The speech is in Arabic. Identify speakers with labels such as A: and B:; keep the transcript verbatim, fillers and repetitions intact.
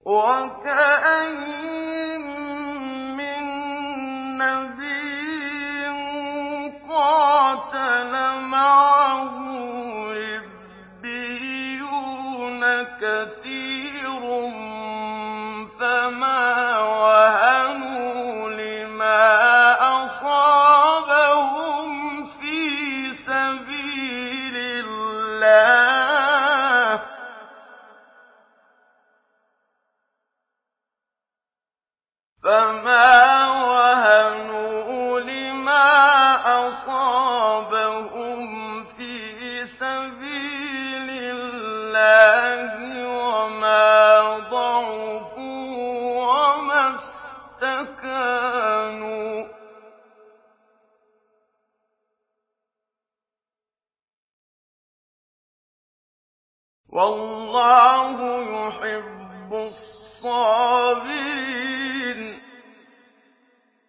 A: وَكَأَيِّن مِّن نَّبِيٍّ قَاتَلَ مَعَهُ رِبِّيُّونَ كَثِيرٌ فَمَا وَهَنُوا لِمَا أَصَابَهُمْ فِي سَبِيلِ اللَّهِ فَمَا وَهَنُوا لِمَا أَصَابَهُمْ فِي سَبِيلِ اللَّهِ وَمَا ضَعُفُوا وَمَا اسْتَكَانُوا ۗ وَاللَّهُ يُحِبُّ الصَّابِرِينَ